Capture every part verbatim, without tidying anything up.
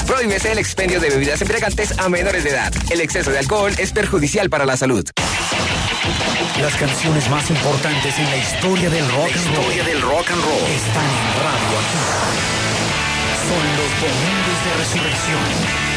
Prohíbese el expendio de bebidas embriagantes a menores de edad. El exceso de alcohol es perjudicial para la salud. Las canciones más importantes en la historia del rock and roll, historia del rock and roll están en Radio Activa. Son los domingos de resurrección.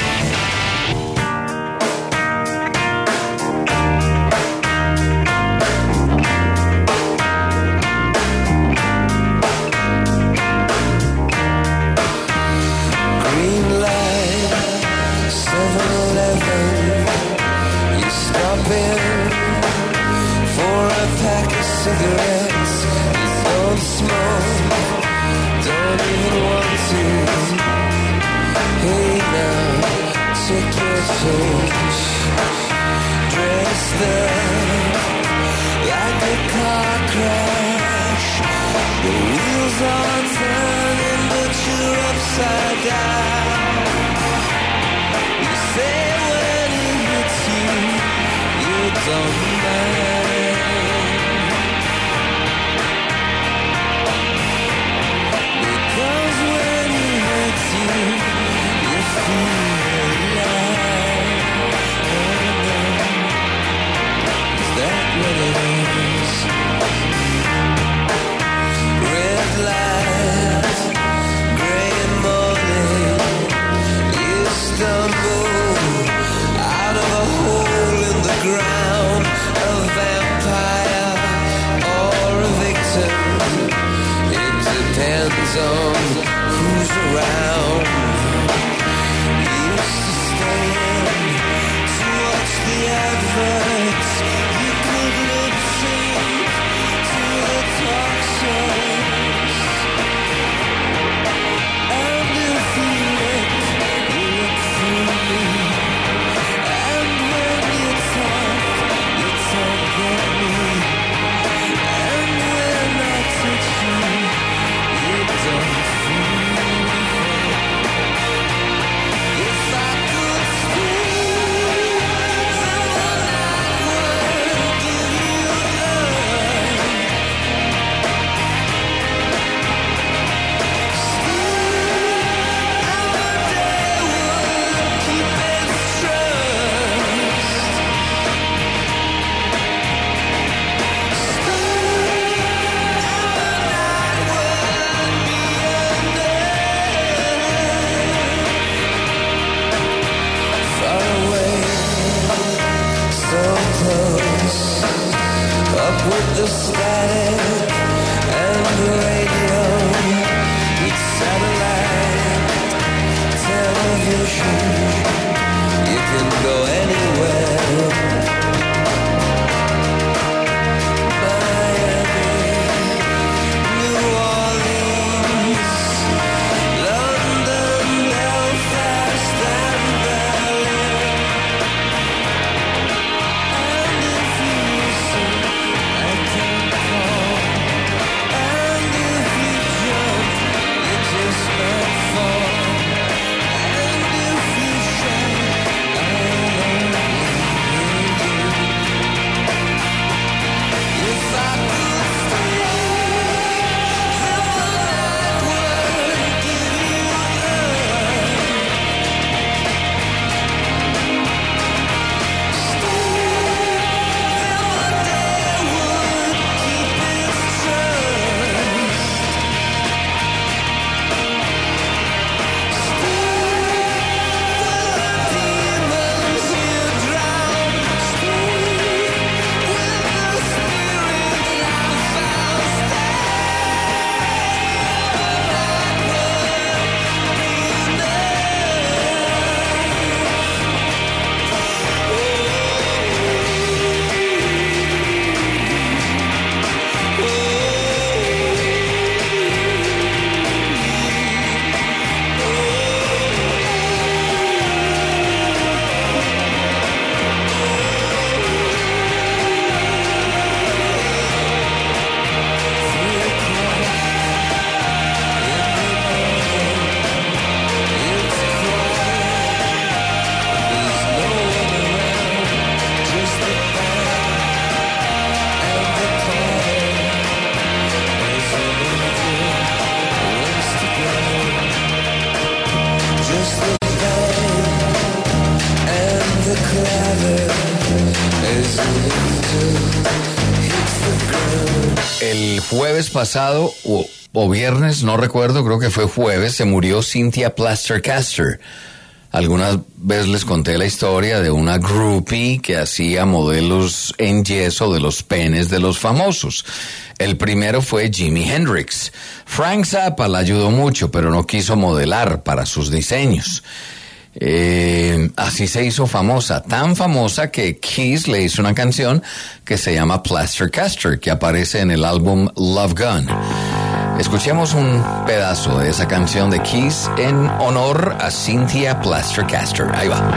Cigarettes, you don't smoke, don't even want to. Hey now, take your change. Dressed up like a car crash. The wheels are turning, but you're upside down. You say when it hits you, you don't mind. El jueves pasado, o, o viernes, no recuerdo, creo que fue jueves, se murió Cynthia Plaster-Caster. Algunas veces les conté la historia de una groupie que hacía modelos en yeso de los penes de los famosos. El primero fue Jimi Hendrix. Frank Zappa la ayudó mucho, pero no quiso modelar para sus diseños. Eh, así se hizo famosa, tan famosa que Kiss le hizo una canción que se llama Plaster-Caster, que aparece en el álbum Love Gun. Escuchemos un pedazo de esa canción de Kiss en honor a Cynthia Plaster-Caster. Ahí va.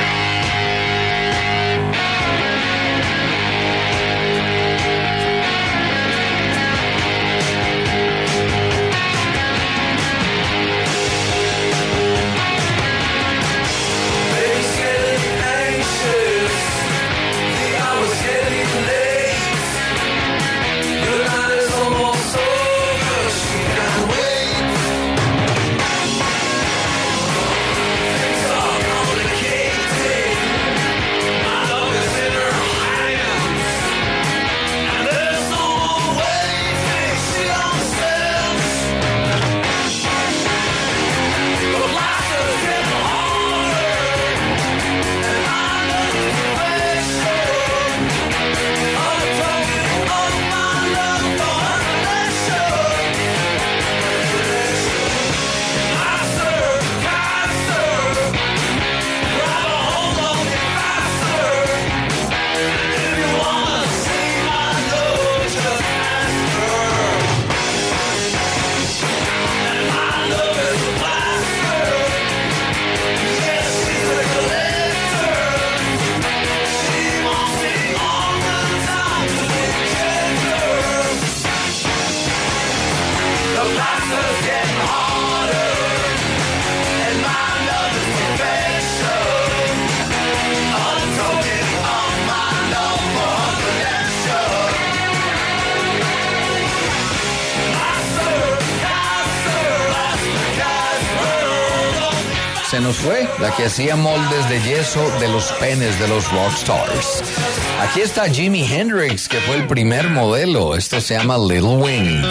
Se nos fue la que hacía moldes de yeso de los penes de los rockstars. Aquí está Jimi Hendrix, que fue el primer modelo. Esto se llama Little Wing.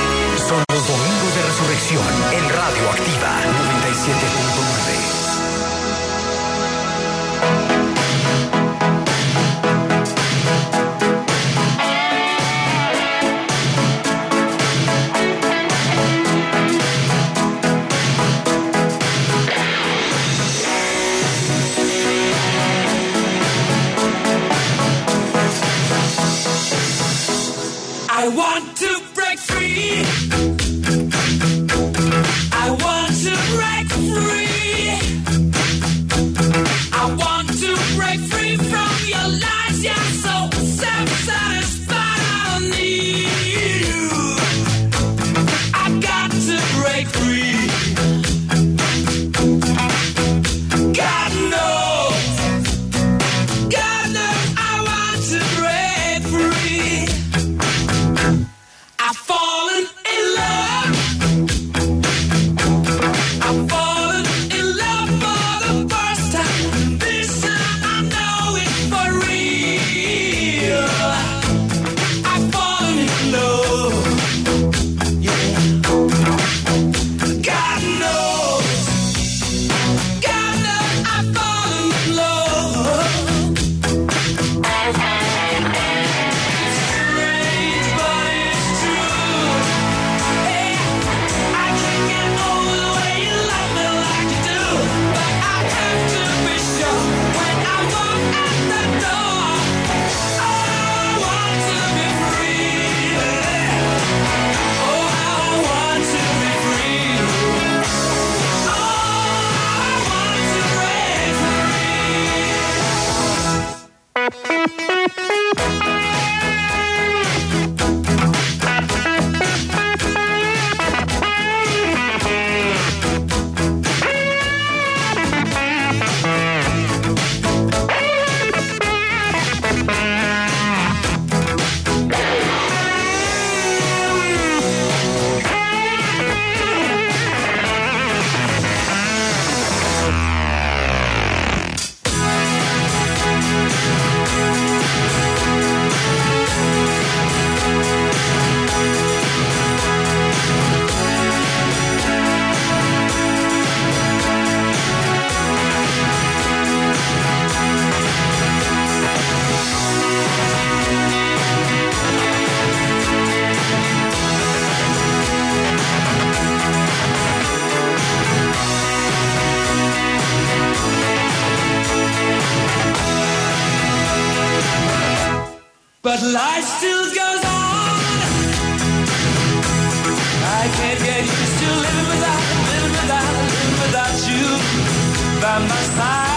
En Radio Activa noventa y siete punto nueve. but life still goes on. I can't get used to living without, living without, living without you by my side.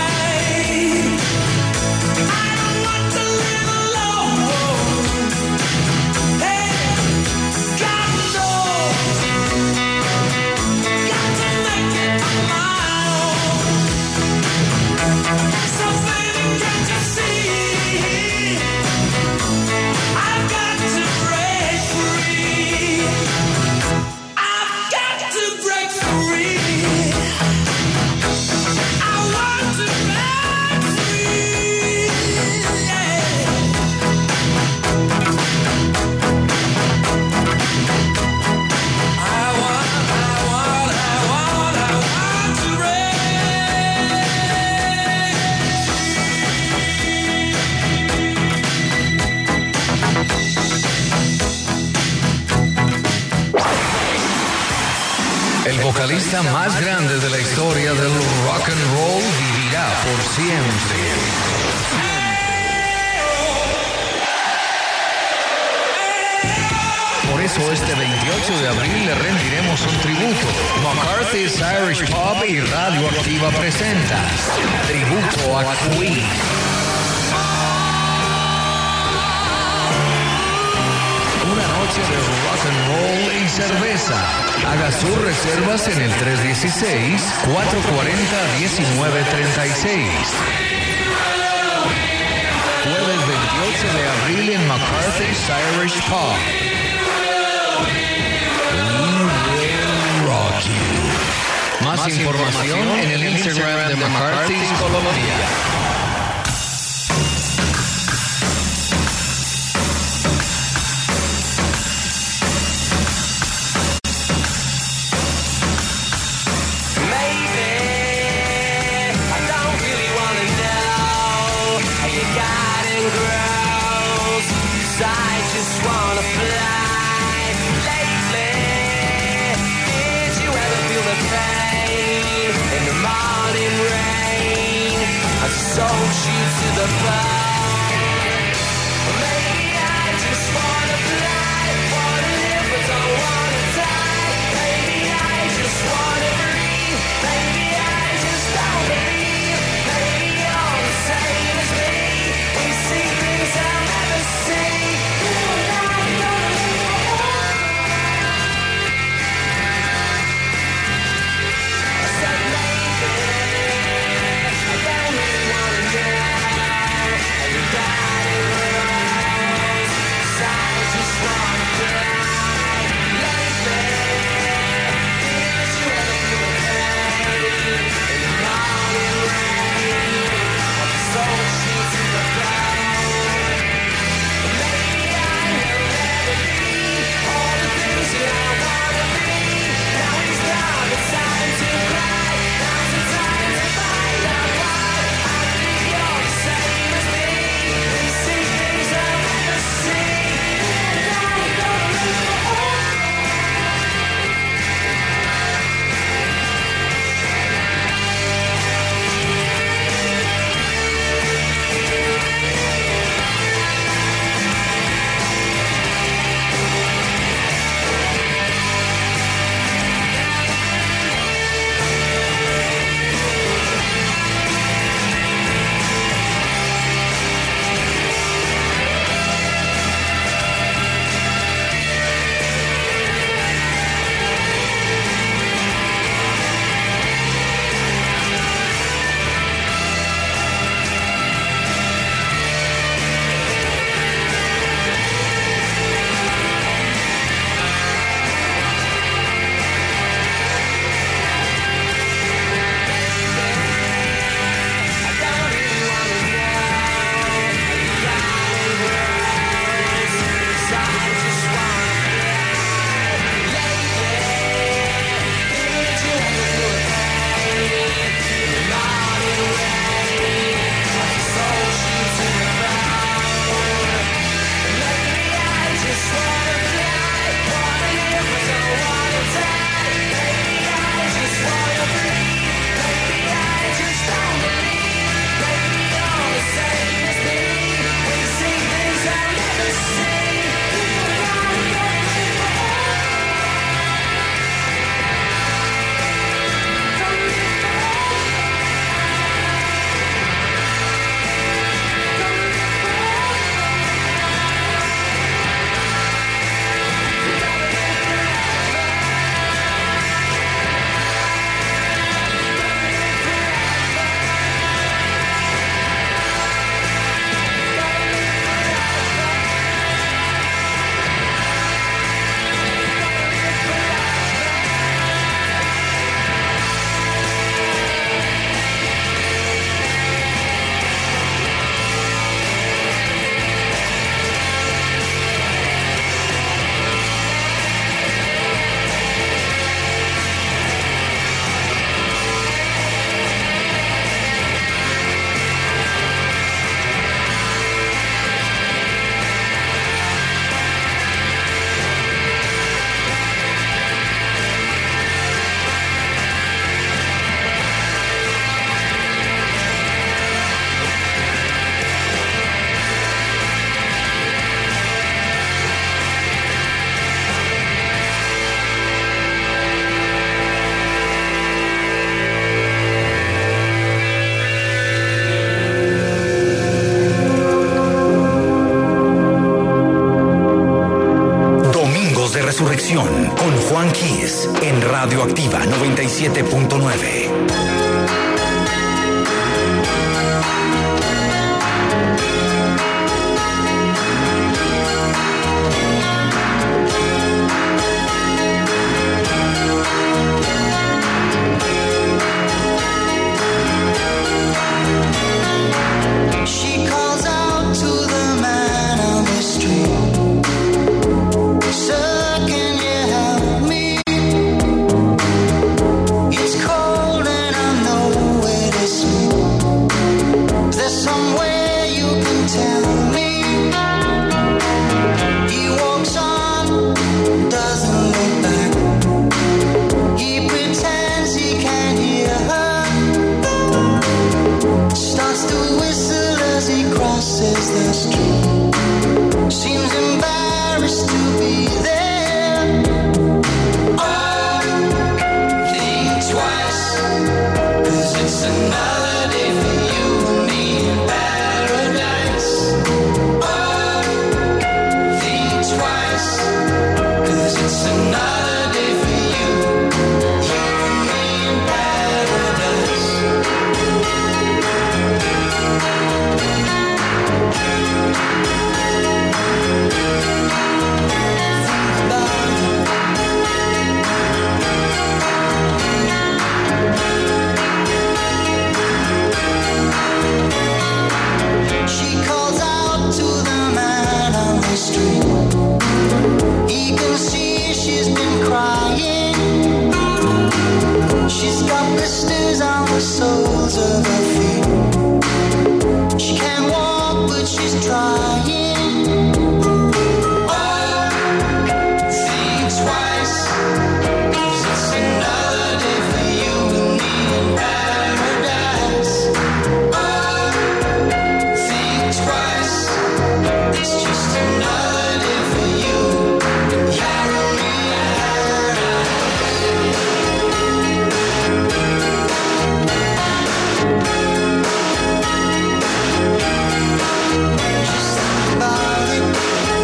I don't want to live alone. Hey, God knows, got to make it on my own. So baby, can't you see? I've got to break free. I've got to break free. I want to break free. Yeah. I want, I want, I want, I want to break. El vocalista más grande de la historia del rock and roll vivirá por siempre. Por eso este veintiocho de abril le rendiremos un tributo. McCarthy's Irish Pub y Radioactiva presenta Tributo a Queen. Una noche de rock and roll y cerveza. Haga sus reservas en el tres uno seis, cuatro cuatro cero, uno nueve tres seis. Jueves veintiocho de abril en McCarthy's Irish Pub. We will rock you. Más, Más información, información en el Instagram de McCarthy's Colombia. Sold you to the bone. Maybe I just wanna fly, wanna live but don't wanna die. Maybe I just wanna breathe. Maybe I just don't believe. Maybe you're the same as me. We see things I'll never see. I said maybe I don't really wanna know. con Juan Quiz en Radioactiva noventa y siete punto nueve. She calls out to the man on the street. Sir, can you help me? It's cold and I know where to sleep. Is there somewhere you can tell me? He walks on, doesn't look back. He pretends he can't hear her. Starts to whistle as he crosses the street. Seems embarrassed to be there. Oh, think twice, 'cause it's another day for you and me in paradise. Oh, think twice, 'cause it's another day for you, you and me in paradise. She calls out to the man on the street. He can see she's been crying. She's got blisters on the soles of her feet. She can't walk, but she's trying. Oh, think twice, 'cause it's another day for you and me in paradise. Oh, think twice, it's just another day for you and you and me in paradise. Just think about it.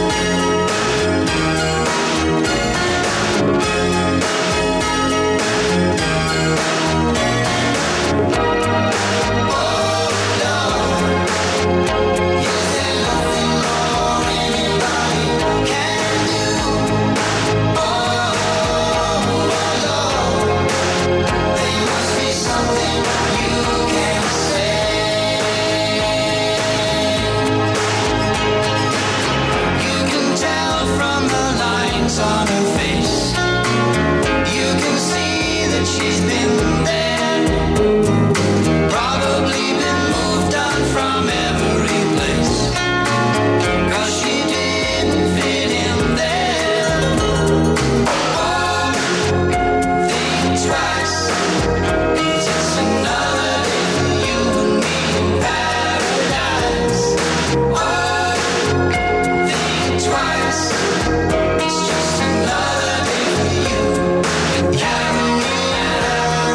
On her face, you can see that she's been there, probably been moved on from every place, 'cause she didn't fit in there. Oh, think twice, 'cause it's another day for you and me in paradise. Oh, think twice, it's just another day for you and you and me in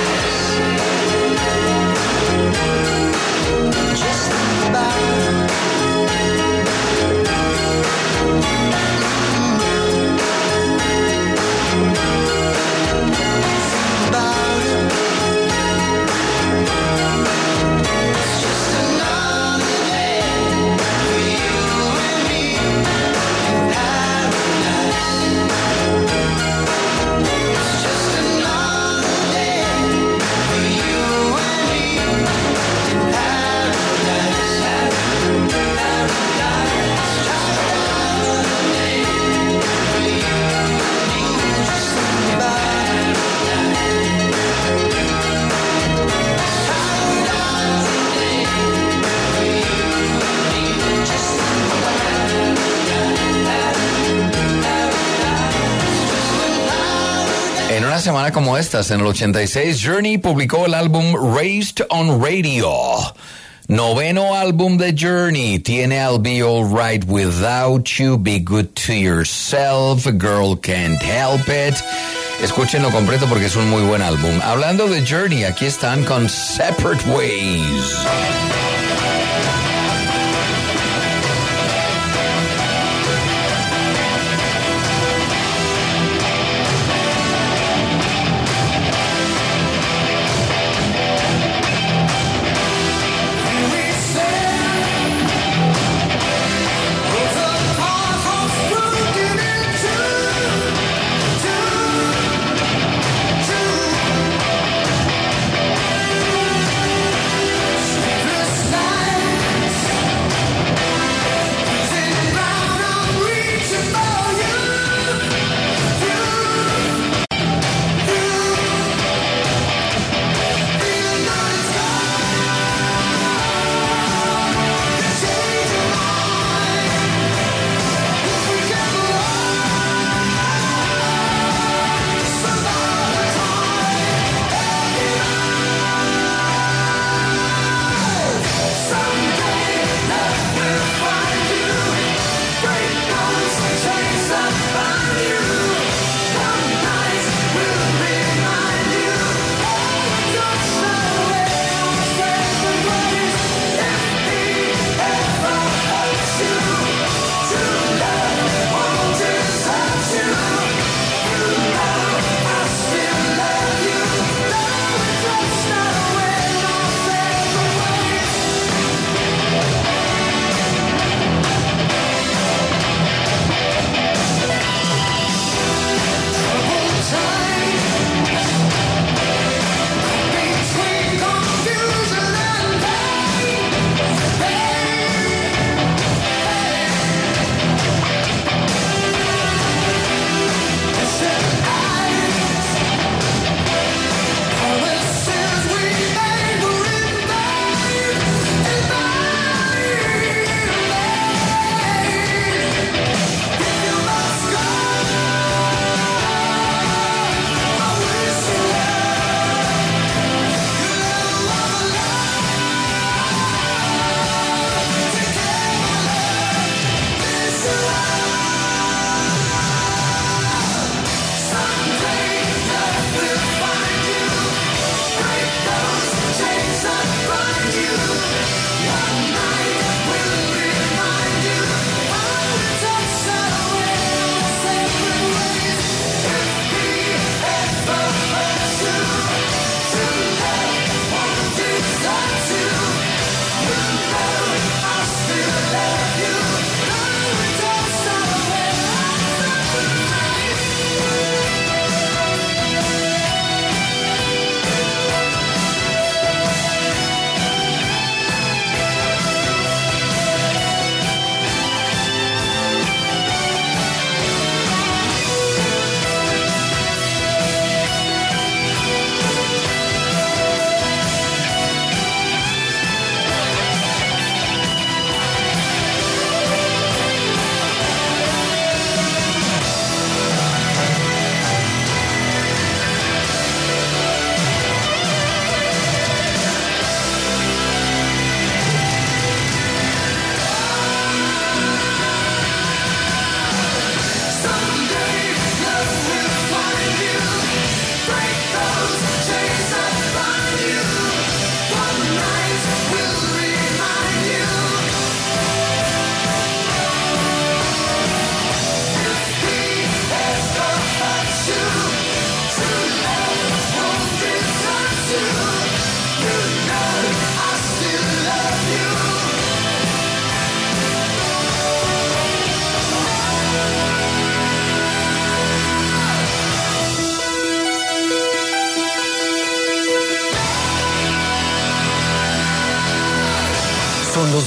paradise. Just think about it. Think about it. It's just another day for you and me in paradise. It's just another day for you and me in paradise. Paradise. Just another day for you and me. Just think about it. Another day for you and me. Just think about it. En una semana como estas, en el ochenta y seis, Journey publicó el álbum Raised on Radio. Noveno álbum de Journey. Tiene I'll Be Alright Without You, Be Good to Yourself, Girl Can't Help It. Escúchenlo completo porque es un muy buen álbum. Hablando de Journey, aquí están con Separate Ways.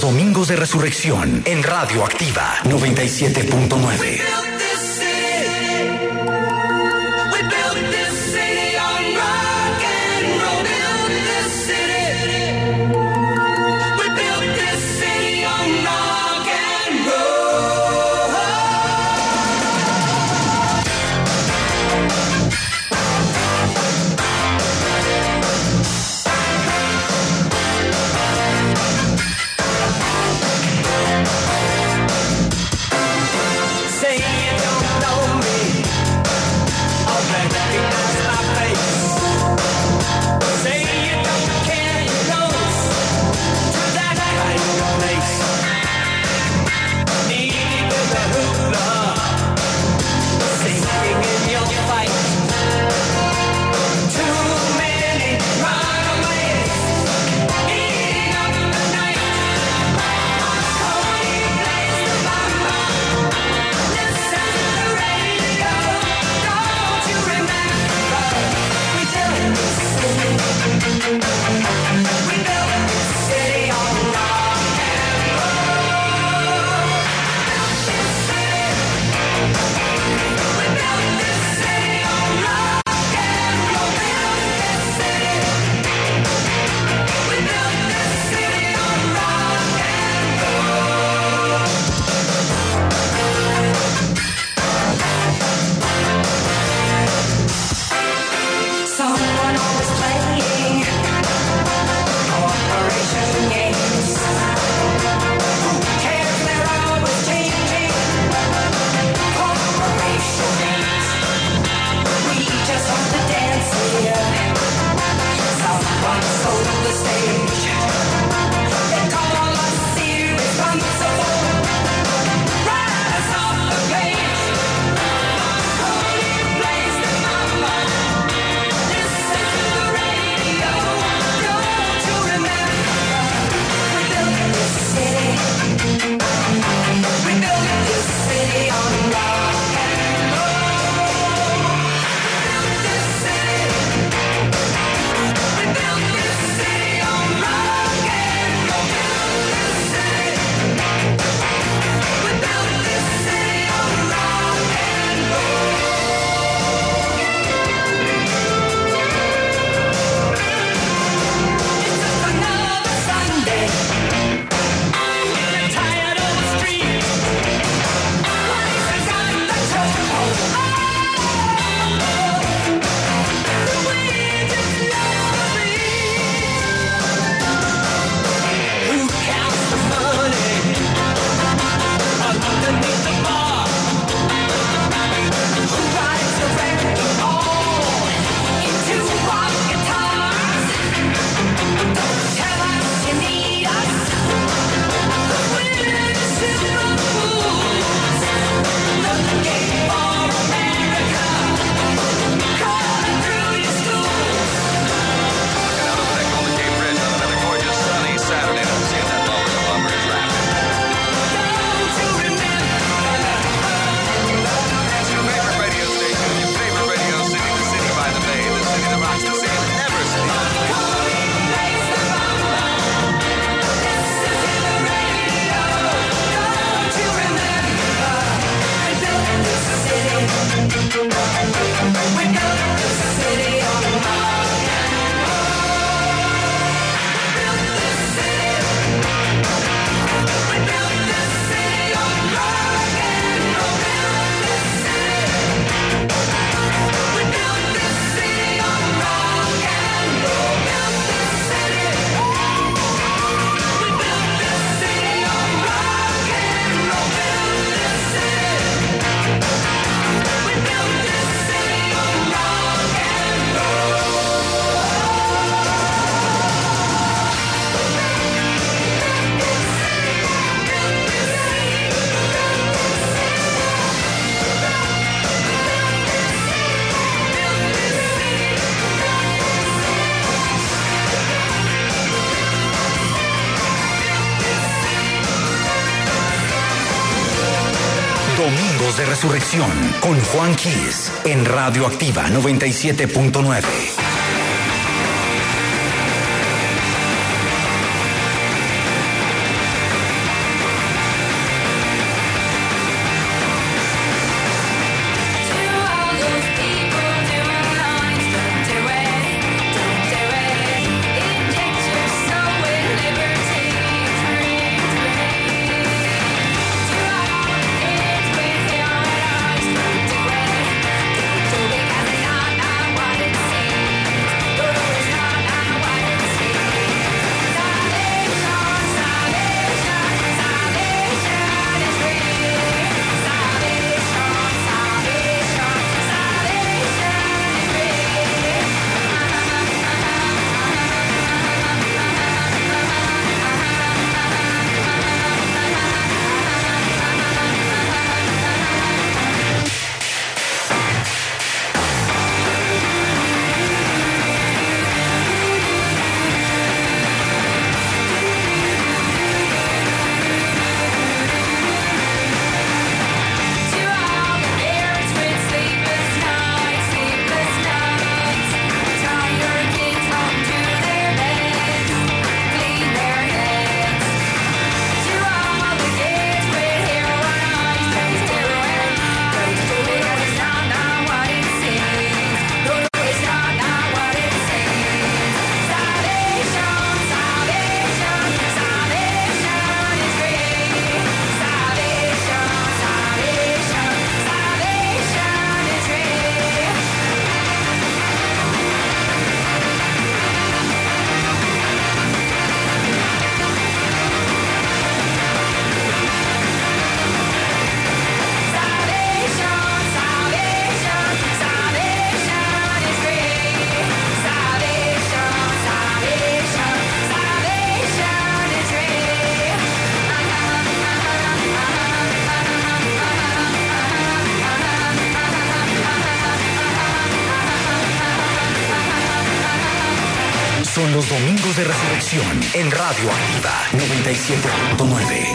Domingos de Resurrección en Radio Activa noventa y siete punto nueve. Domingos de Resurrección con Juan Quiz en Radio Activa noventa y siete punto nueve. son los Domingos de Resurrección en Radio Activa noventa y siete punto nueve.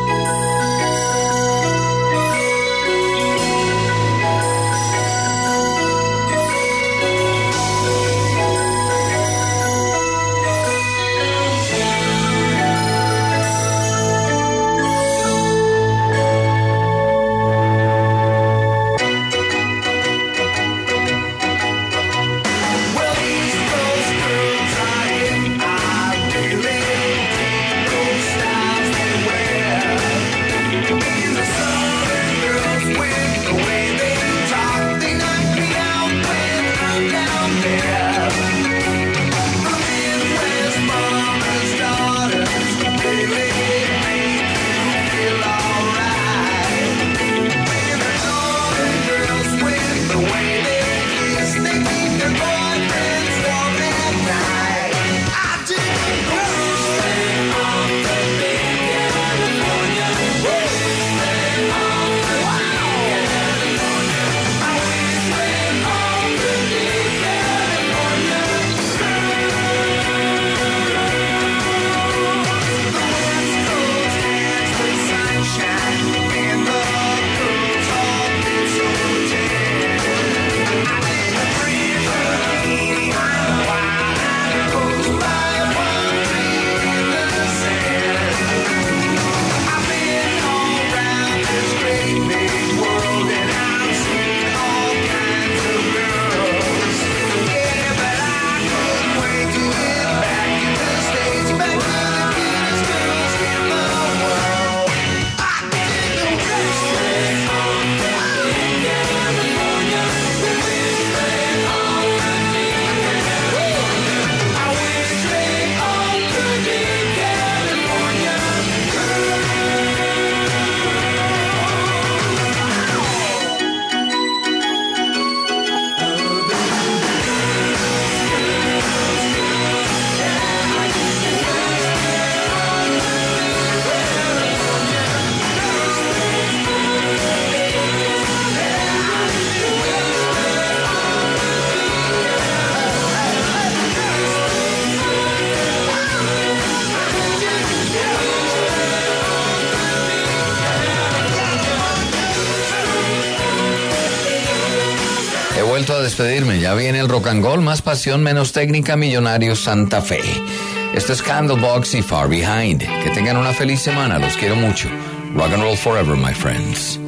A despedirme, ya viene el rock and roll, más pasión, menos técnica, Millonarios Santa Fe. Esto es Candlebox y Far Behind. Que tengan una feliz semana, los quiero mucho. Rock and roll forever, my friends.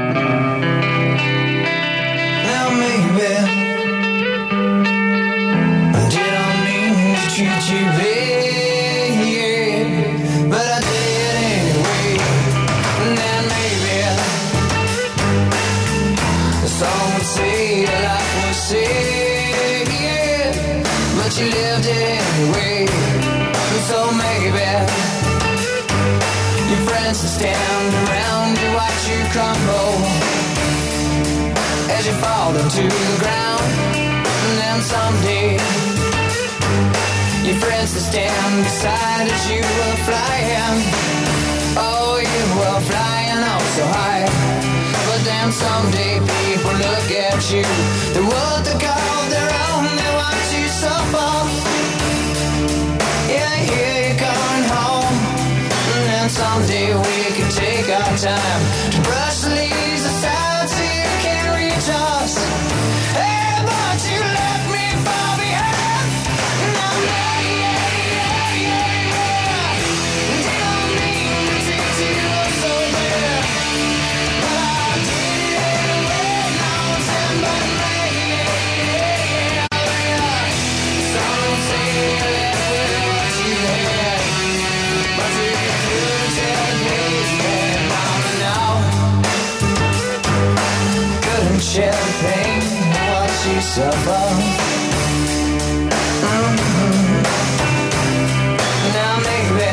Now maybe I didn't mean to treat you bad, but I did anyway. Now maybe some would say that life was sad, yeah, but you lived it anyway. So maybe your friends will stand around to watch you crumble as you fall into the ground. And then someday your friends will stand beside as you were flying. Oh, you were flying oh so high. But then someday people look at you, the world they call their own, they watch you suffer. Yeah, I hear you coming home. And then someday we can take our time to brush the leaves aside so you can reach us. Hey, but you left me far behind. Now, yeah, yeah, yeah, yeah, yeah. Didn't mean to treat you so bad, but I did it anyway. Now it's in my mind. Yeah, yeah, yeah. Some say you left with what you had, but you couldn't tell the days that I'm now. Couldn't share the pain of what you suffer. Mm-hmm. Now maybe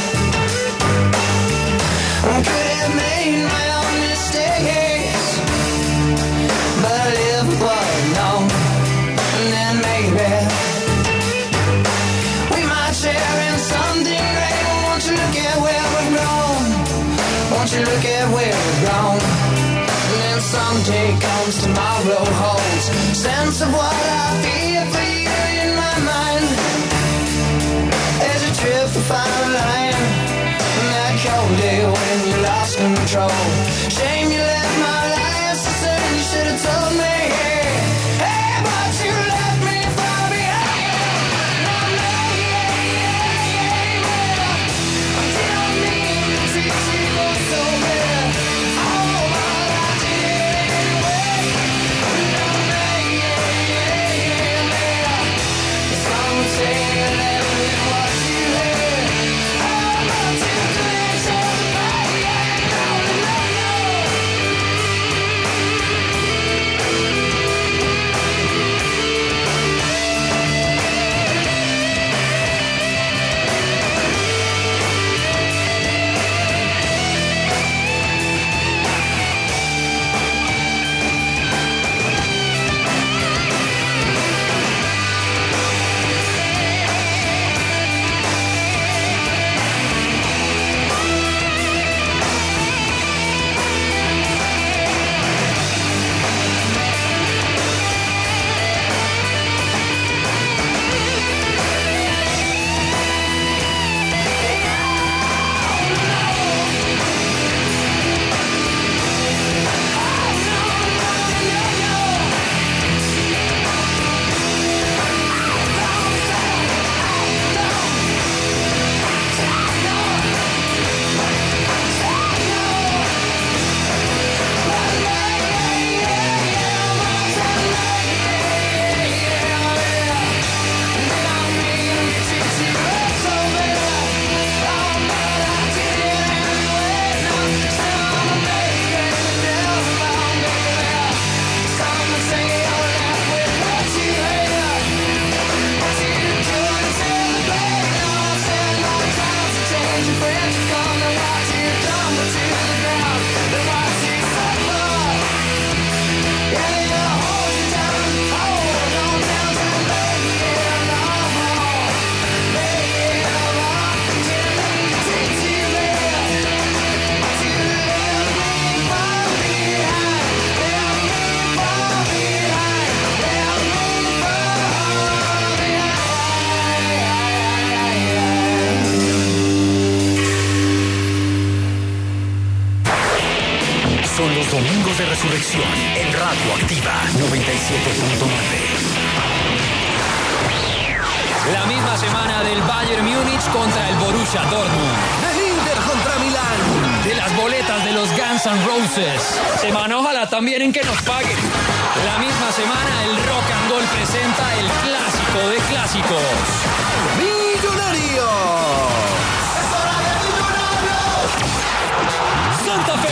I could have made my own mistakes, but I live with what I know. And then maybe we might share in something great. Won't you look at where we've grown? Won't you look at where we've grown? And then someday comes tomorrow holds sense of what I feel for you in my mind. fine line. That cold day when you lost control. Shame you left my life so soon. You should have told me. Hey, but you left me far behind. No, no, yeah, yeah, yeah, yeah. I didn't mean to treat you so bad. Oh, but I did anyway. No, no, yeah, yeah, yeah, yeah. Some say you left me what you had. Oh, but you couldn't tell me. Yeah, no, no, no. Son los domingos de resurrección en Radio Activa noventa y siete punto nueve. La misma semana del Bayern Múnich contra el Borussia Dortmund. El Inter contra Milán. De las boletas de los Guns N' Roses. Semana, ojalá también en que nos paguen. La misma semana el Rock and Roll presenta el clásico de clásicos. ¡Millonarios! Santa Fe.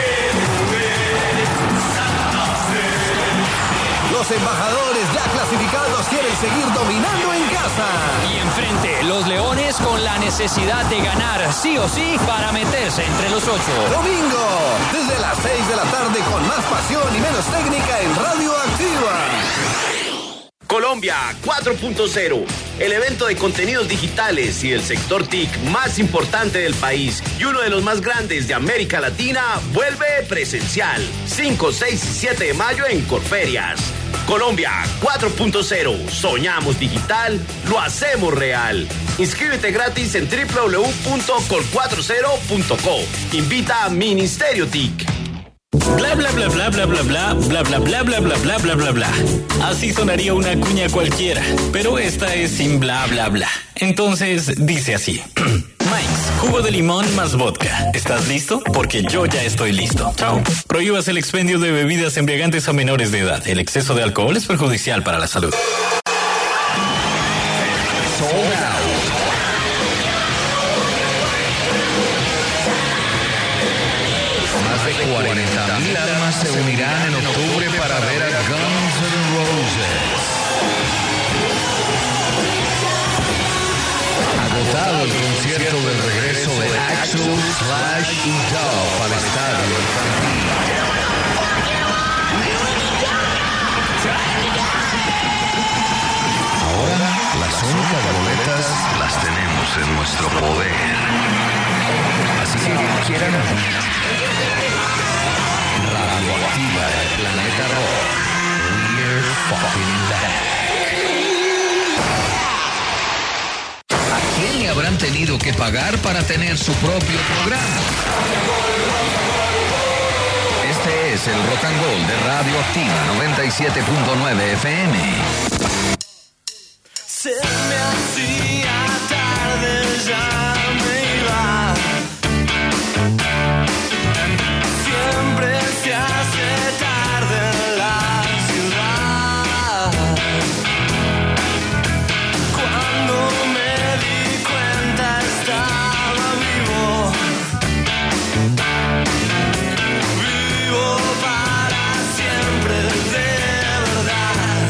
Los embajadores ya clasificados quieren seguir dominando en casa. Y enfrente, los Leones con la necesidad de ganar sí o sí para meterse entre los ocho. Domingo, desde las seis de la tarde con más pasión y menos técnica en Radio Activa. Colombia cuatro punto cero, el evento de contenidos digitales y del sector T I C más importante del país y uno de los más grandes de América Latina, vuelve presencial. cinco, seis y siete de mayo en Corferias. Colombia cuatro punto cero, soñamos digital, lo hacemos real. Inscríbete gratis en doble u doble u doble u punto col cuarenta punto co. Invita a Ministerio T I C. Bla bla bla bla bla bla bla bla bla bla bla bla bla bla bla bla. Así sonaría una cuña cualquiera, pero esta es sin bla bla bla. Entonces dice así. Mike's, jugo de limón más vodka. ¿Estás listo? Porque yo ya estoy listo. Chao. Prohíbas el expendio de bebidas embriagantes a menores de edad. El exceso de alcohol es perjudicial para la salud. Más de cuarenta mil almas se unirán en octubre para ver a Guns N' Roses. Agotado el concierto del regreso de Axl, Slash y Duff al estadio infantil. Ahora las únicas boletas las tenemos en nuestro poder. Así que quieran Radioactiva del Planeta Rock. We're fucking back. ¿A quién le habrán han tenido que pagar para tener su propio programa. Este es el Rock and Roll de Radio Activa noventa y siete punto nueve F M. Se me hacía tarde, ya me iba. Siempre se hace tarde en la ciudad. Cuando me di cuenta estaba vivo. Vivo para siempre, de verdad.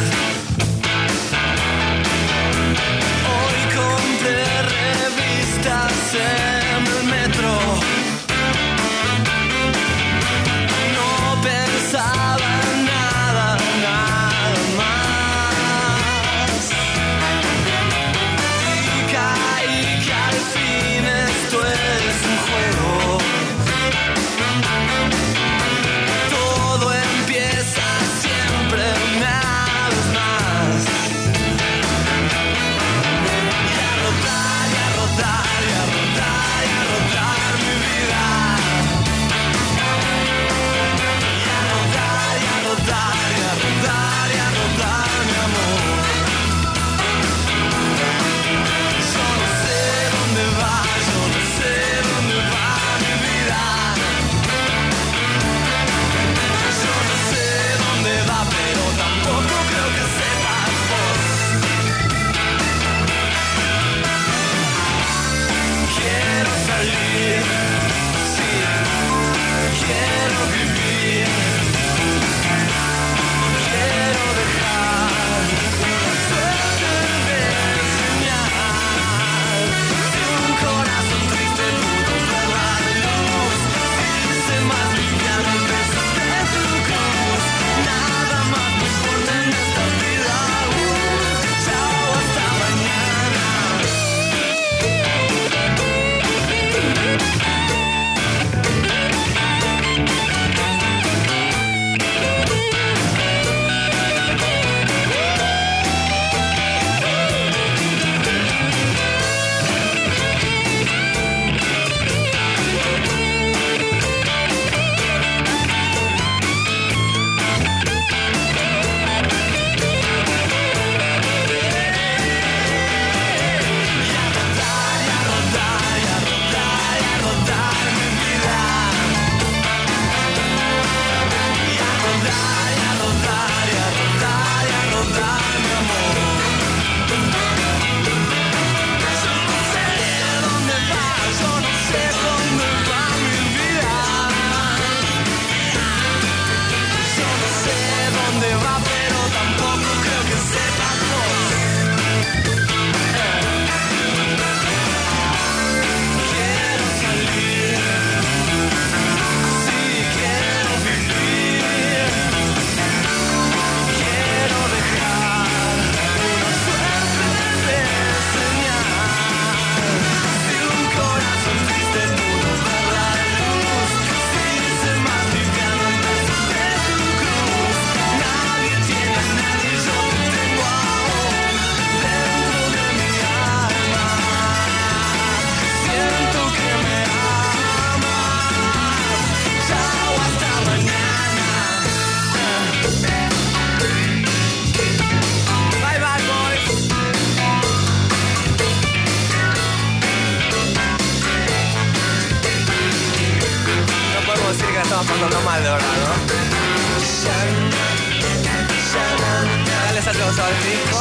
Hoy compré revistas en el metro. No pensaba en nada, nada más. Y caí que al fin esto es un juego. Todo empieza siempre una vez más. Y a rodar, y a rodar, y a rodar, y a rodar mi vida. Y a rodar, y a rodar, y a rodar, y a rodar mi amor. Yo no sé dónde va, yo no sé dónde va mi vida. Yo no sé dónde va, pero tampoco creo que sepas vos. Quiero salir, sí, quiero vivir. Quiero dejar una suerte de señal. Si un corazón triste pudo ver la luz, si se más liviano el peso de tu cruz, nada más me importa en esta vida. Uh, chao, hasta mañana. Pasando mal, de verdad, ¿no? Dale esa cosa al disco.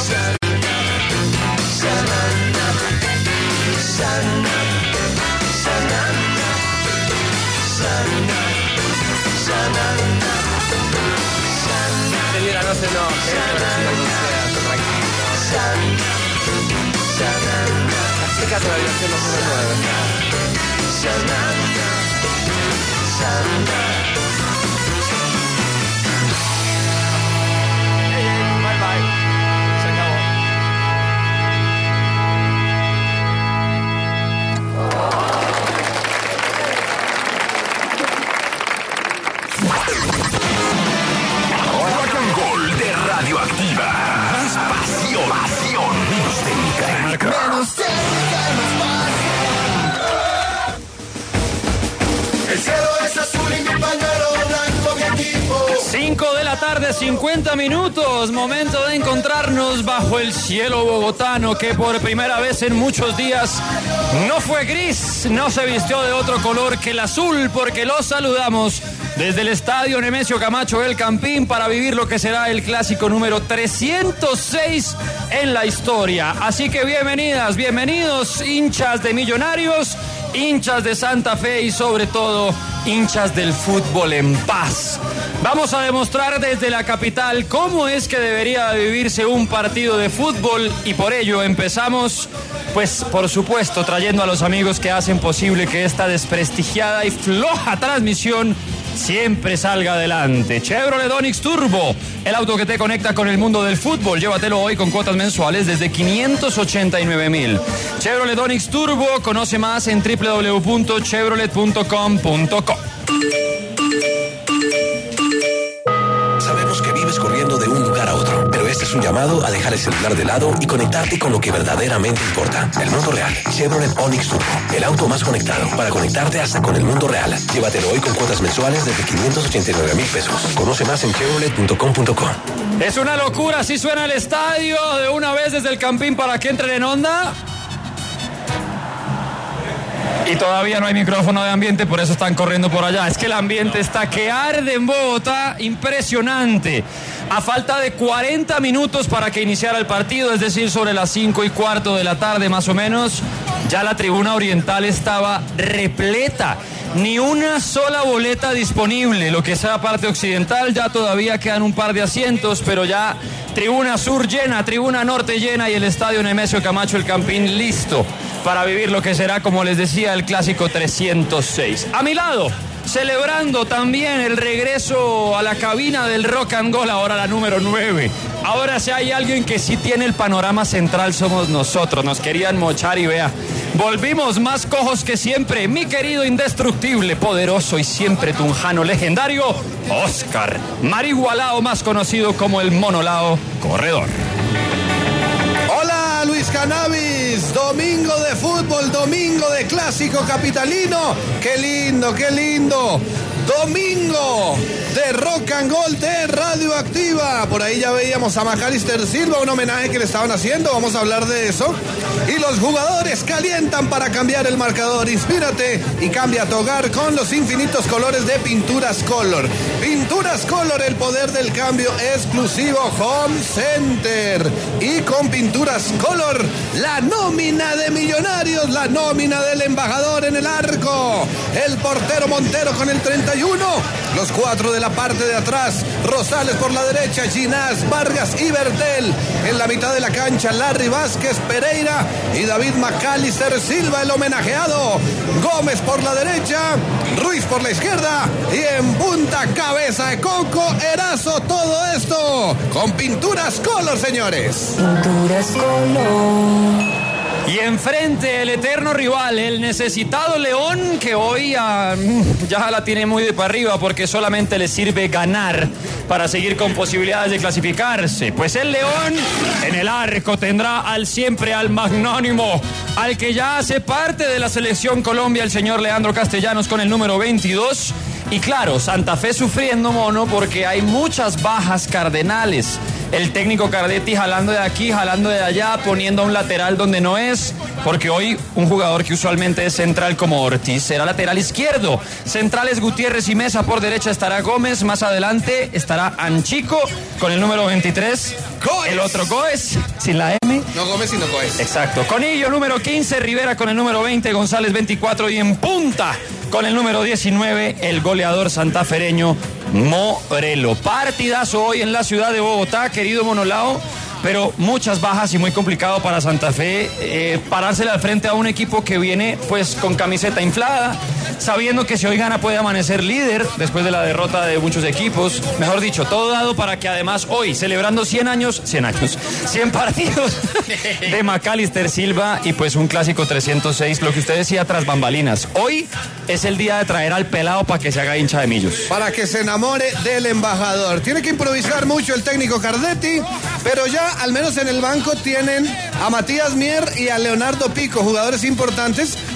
Señora, no se enoje, tranquilo. Las chicas de la dirección no son nueve. Bye bye. Se acabó. Rock and Roll de Radioactiva. Más pasión, pasión, menos técnica. Menos técnica y más pasión. cinco de la tarde, cincuenta minutos, momento de encontrarnos bajo el cielo bogotano que por primera vez en muchos días no fue gris, no se vistió de otro color que el azul, porque los saludamos desde el estadio Nemesio Camacho El Campín para vivir lo que será el clásico número trescientos seis en la historia. Así que bienvenidas, bienvenidos, hinchas de Millonarios, hinchas de Santa Fe y sobre todo hinchas del fútbol en paz. Vamos a demostrar desde la capital cómo es que debería vivirse un partido de fútbol y por ello empezamos, pues por supuesto, trayendo a los amigos que hacen posible que esta desprestigiada y floja transmisión siempre salga adelante. Chevrolet Onix Turbo, el auto que te conecta con el mundo del fútbol. Llévatelo hoy con cuotas mensuales desde quinientos ochenta y nueve mil. Chevrolet Onix Turbo, conoce más en doble u doble u doble u punto chevrolet punto com punto co. Sabemos que vives corriendo de un lugar a otro, pero este es un llamado a dejar el celular de lado y conectarte con lo que verdaderamente importa, el mundo real. Chevrolet Onix Turbo, el auto más conectado, para conectarte hasta con el mundo real. Llévatelo hoy con cuotas mensuales desde quinientos ochenta y nueve mil pesos. Conoce más en chevrolet punto com punto co. Es una locura, así suena el estadio de una vez desde el Campín para que entren en onda. Y todavía no hay micrófono de ambiente, por eso están corriendo por allá. Es que el ambiente está que arde en Bogotá, impresionante. A falta de cuarenta minutos para que iniciara el partido, es decir, sobre las cinco y cuarto de la tarde más o menos, ya la tribuna oriental estaba repleta. Ni una sola boleta disponible. Lo que sea parte occidental, ya todavía quedan un par de asientos, pero ya tribuna sur llena, tribuna norte llena y el estadio Nemesio Camacho El Campín listo para vivir lo que será, como les decía, el clásico trescientos seis. A mi lado, celebrando también el regreso a la cabina del Rock and Roll, ahora la número nueve. Ahora si hay alguien que sí tiene el panorama central somos nosotros. Nos querían mochar y vea, volvimos más cojos que siempre. Mi querido indestructible, poderoso y siempre tunjano legendario, Oscar Marigualao, más conocido como el Monolao Corredor. Hola Luis Cannabis, domingo de fútbol, domingo de clásico capitalino, qué lindo, qué lindo, domingo de Rock and Roll de Radioactiva. Por ahí ya veíamos a Macalister Silva, un homenaje que le estaban haciendo, vamos a hablar de eso. Y los jugadores calientan para cambiar el marcador. Inspírate y cambia tu hogar con los infinitos colores de Pinturas Color. Pinturas Color, el poder del cambio exclusivo Home Center. Y con Pinturas Color, la nómina de Millonarios, la nómina del embajador en el arco. El portero Montero con el treinta y uno. Los cuatro de la parte de atrás. Rosales por la derecha, Ginás, Vargas y Bertel. En la mitad de la cancha, Larry Vázquez, Pereira y David Macalister Silva, el homenajeado. Gómez por la derecha, Ruiz por la izquierda y en punta, cabeza de coco, Erazo. Todo esto con Pinturas Color, señores. Pinturas Color. Y enfrente el eterno rival, el necesitado León, que hoy ah, ya la tiene muy de para arriba porque solamente le sirve ganar para seguir con posibilidades de clasificarse. Pues el León en el arco tendrá al siempre al magnánimo, al que ya hace parte de la selección Colombia, el señor Leandro Castellanos con el número veintidós. Y claro, Santa Fe sufriendo, mono, porque hay muchas bajas cardenales. El técnico Cardetti jalando de aquí, jalando de allá, poniendo a un lateral donde no es, porque hoy un jugador que usualmente es central como Ortiz será lateral izquierdo. Centrales Gutiérrez y Mesa, por derecha estará Gómez, más adelante estará Anchico con el número veintitrés. Goes. El otro Goes, sin la M. No Gómez, sino Goes. Exacto. Conillo número quince, Rivera con el número veinte, González veinticuatro y en punta con el número diecinueve, el goleador santafereño Morelo. Partidazo hoy en la ciudad de Bogotá, querido Monolao, pero muchas bajas y muy complicado para Santa Fe eh, parársele al frente a un equipo que viene pues con camiseta inflada, sabiendo que si hoy gana puede amanecer líder después de la derrota de muchos equipos. Mejor dicho, todo dado para que además hoy, celebrando cien años, cien años, cien partidos de Macalister Silva y pues un clásico trescientos seis, lo que usted decía tras bambalinas. Hoy es el día de traer al pelado para que se haga hincha de Millos. Para que se enamore del embajador. Tiene que improvisar mucho el técnico Cardetti, pero ya al menos en el banco tienen a Matías Mier y a Leonardo Pico, jugadores importantes,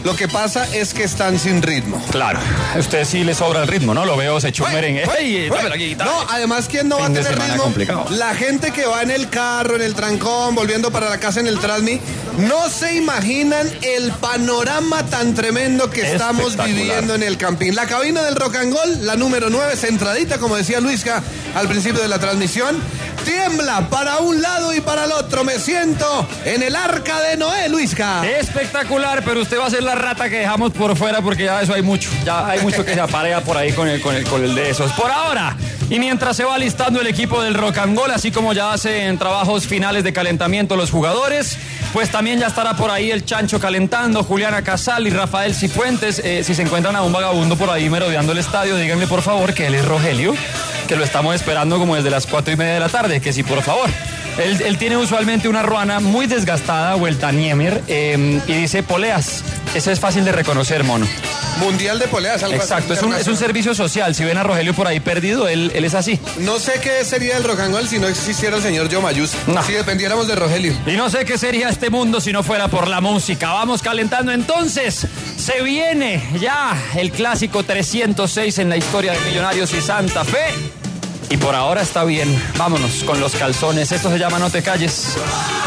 Lo que pasa es que están sin ritmo. Claro, a usted sí le sobra el ritmo, ¿no? Lo veo, se echó un merengue. ¡Ey, dame la guitarra! No, además, ¿quién no va a Fin de tener semana ritmo? complicado. La gente que va en el carro, en el trancón, volviendo para la casa en el Transmi, no se imaginan el panorama tan tremendo que estamos Espectacular. viviendo en el Campín. La cabina del Rock and Roll, la número nueve, centradita, como decía Luisca al principio de la transmisión, tiembla para un lado y para el otro. Me siento en el arca de Noé, Luisca. Espectacular, pero usted va a ser la rata que dejamos por fuera porque ya eso hay mucho. Ya hay mucho que se aparea por ahí con el, con el, con el de esos. Por ahora, y mientras se va listando el equipo del Rock and Roll, así como ya hacen trabajos finales de calentamiento los jugadores, pues también ya estará por ahí el Chancho calentando, Juliana Casal y Rafael Cifuentes. Eh, si se encuentran a un vagabundo por ahí merodeando el estadio, díganle por favor que él es Rogelio, que lo estamos esperando como desde las cuatro y media de la tarde, que sí, por favor. Él, él tiene usualmente una ruana muy desgastada, vuelta a Niemer, eh, y dice poleas. Eso es fácil de reconocer, mono. Mundial de poleas, algo Exacto, es un, es un servicio social. Si ven a Rogelio por ahí perdido, él, él es así. No sé qué sería el Rock and Roll si no existiera el señor Joe Mayus. No. Si dependiéramos de Rogelio. Y no sé qué sería este mundo si no fuera por la música. Vamos calentando entonces. Se viene ya el clásico trescientos seis en la historia de Millonarios y Santa Fe. Y por ahora está bien. Vámonos con los calzones. Esto se llama No te calles.